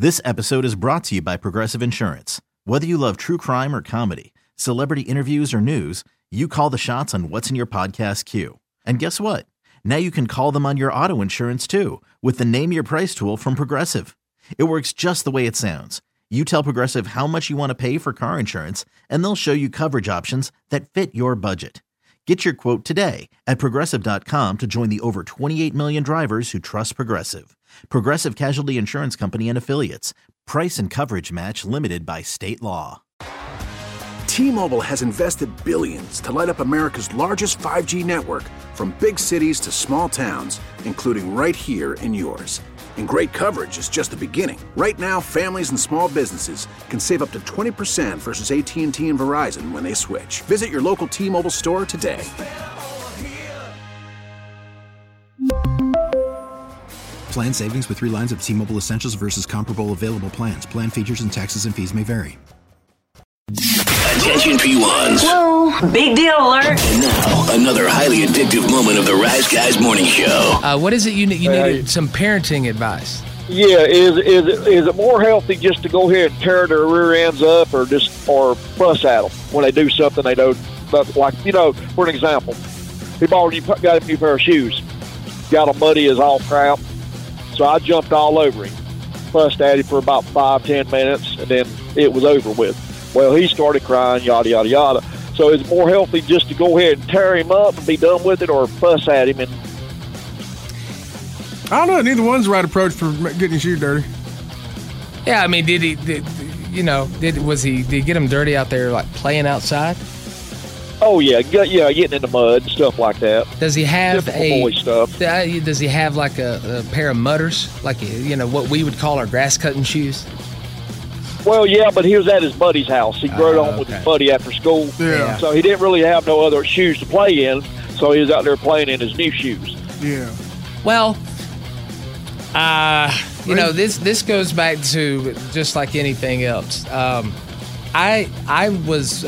This episode is brought to you by Progressive Insurance. Whether you love true crime or comedy, celebrity interviews or news, you call the shots on what's in your podcast queue. And guess what? Now you can call them on your auto insurance too with the Name Your Price tool from Progressive. It works just the way it sounds. You tell Progressive how much you want to pay for car insurance, and they'll show you coverage options that fit your budget. Get your quote today at Progressive.com to join the over 28 million drivers who trust Progressive. Progressive Casualty Insurance Company and Affiliates. Price and coverage match limited by state law. T-Mobile has invested billions to light up America's largest 5G network, from big cities to small towns, including right here in yours. And great coverage is just the beginning. Right now, families and small businesses can save up to 20% versus AT&T and Verizon when they switch. Visit your local T-Mobile store today. Plan savings with 3 lines of T-Mobile Essentials versus comparable available plans. Plan features and taxes and fees may vary. Attention P1s. Whoa, big deal alert. And now, another highly addictive moment of the Rise Guys morning show. What is it you needed some parenting advice? Yeah, is it more healthy just to go ahead and tear their rear ends up or fuss at them when they do something they don't, like, for an example, got a new pair of shoes, got them muddy as all crap, so I jumped all over him, fussed at him for about 5-10 minutes, and then it was over with. Well, he started crying, yada, yada, yada. So it's more healthy just to go ahead and tear him up and be done with it, or fuss at him. And I don't know. Neither one's the right approach for getting your shoe dirty. Yeah, I mean, did he get him dirty out there, like playing outside? Oh yeah, getting in the mud and stuff like that. Does he have boy stuff? Does he have like a pair of mudders, like what we would call our grass cutting shoes? Well, yeah, but he was at his buddy's house. He rode on with his buddy after school. Yeah. So he didn't really have no other shoes to play in, so he was out there playing in his new shoes. Yeah. Well, this goes back to just like anything else. I was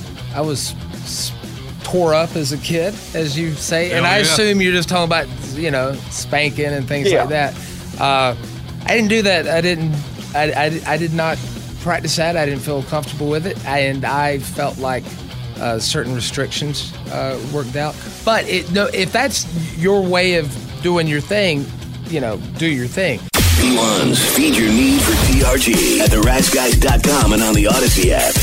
tore up as a kid, as you say, and I assume you're just talking about spanking and things like that. I didn't do that. I did not practice that. I didn't feel comfortable with it, and I felt like certain restrictions worked out. But if that's your way of doing your thing, do your thing. P1s, feed your need for TRG at theriseguys.com and on the Odyssey app.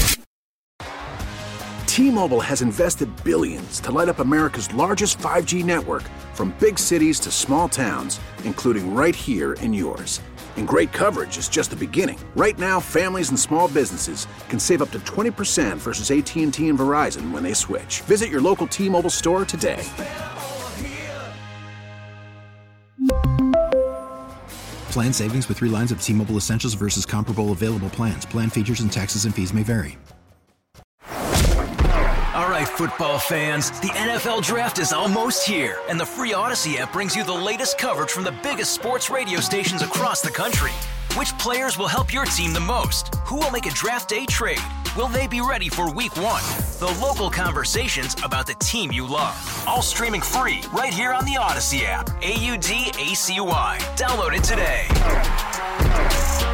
T-Mobile has invested billions to light up America's largest 5G network, from big cities to small towns, including right here in yours. And great coverage is just the beginning. Right now, families and small businesses can save up to 20% versus AT&T and Verizon when they switch. Visit your local T-Mobile store today. Plan savings with 3 lines of T-Mobile Essentials versus comparable available plans. Plan features and taxes and fees may vary. All right, football fans, the NFL Draft is almost here, and the free Odyssey app brings you the latest coverage from the biggest sports radio stations across the country. Which players will help your team the most? Who will make a draft day trade? Will they be ready for week 1? The local conversations about the team you love. All streaming free right here on the Odyssey app. AUDACY. Download it today.